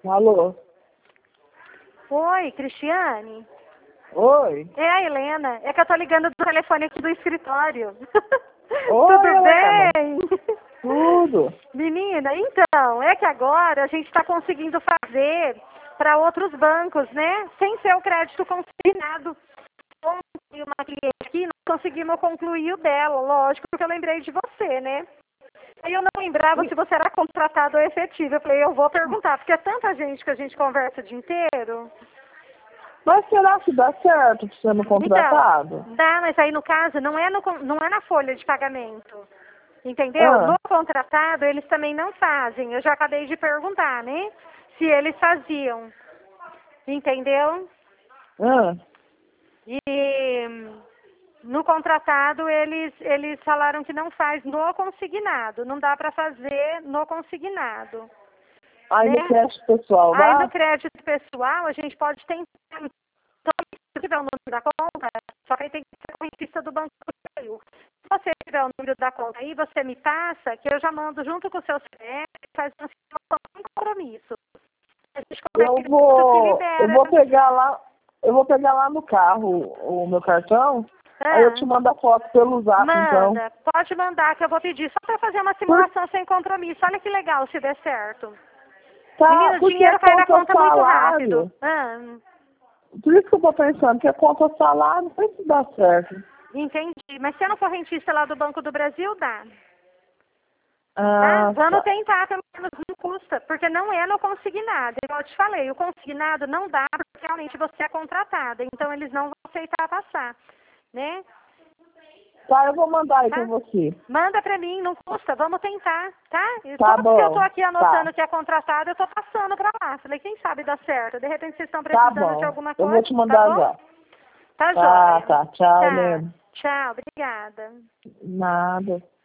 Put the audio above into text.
Alô? Oi, Cristiane? Oi? É a Helena. É que eu tô ligando do telefone aqui do escritório. Oi, Tudo Helena. bem? Tudo. Menina, então, é que agora a gente está conseguindo fazer para outros bancos, né? Sem ser o crédito consignado. Ontem uma cliente aqui, nós conseguimos concluir o dela, lógico, porque eu lembrei de você, né? Aí eu não lembrava se você era contratado ou efetivo. Eu falei, eu vou perguntar, porque é tanta gente que a gente conversa o dia inteiro. Mas será que dá certo sendo contratado? Então, dá, mas aí no caso não é, não é na folha de pagamento. Entendeu? Ah, No contratado eles também não fazem. Eu já acabei de perguntar, né? Se eles faziam. Entendeu? ah. E no contratado eles falaram que não faz no consignado. Não dá para fazer no consignado. Aí Né? no crédito pessoal Aí dá? no crédito pessoal a gente pode tentar. Então, se tiver o número da conta, só que aí tem que ser a correntista do Banco do Brasil. Se você tiver o número da conta aí, você me passa, que eu já mando junto com o seu CPF, faz uma situação sem compromisso. A gente consegue Eu libera. vou pegar lá, no carro o meu cartão, aí eu te mando a foto pelo zap, então. Manda, pode mandar que eu vou pedir só para fazer uma Por, simulação sem compromisso. Olha que legal se der certo. tá, Menino, o porque é dinheiro cai na conta muito rápido. salário. Por isso que eu tô pensando que a conta salário não sei se dá certo. Entendi. Mas sendo correntista lá do Banco do Brasil, dá. Tá? Ah, Vamos tá. tentar, pelo menos não custa, porque não é no consignado. Igual eu te falei, o consignado não dá porque realmente você é contratada, então eles não vão aceitar passar, né? Tá, eu vou mandar aí pra Tá? você. Manda pra mim, não custa, vamos tentar, tá? E Tá todos que eu tô bom, aqui tá. anotando que é contratado, eu tô passando pra lá. Falei, quem sabe dá certo. De repente vocês estão Tá precisando de bom. alguma Eu vou coisa, te tá mandar bom? já. Tá Tá, joia. tá. Tchau, Tá. Helena. Tchau, obrigada. Nada.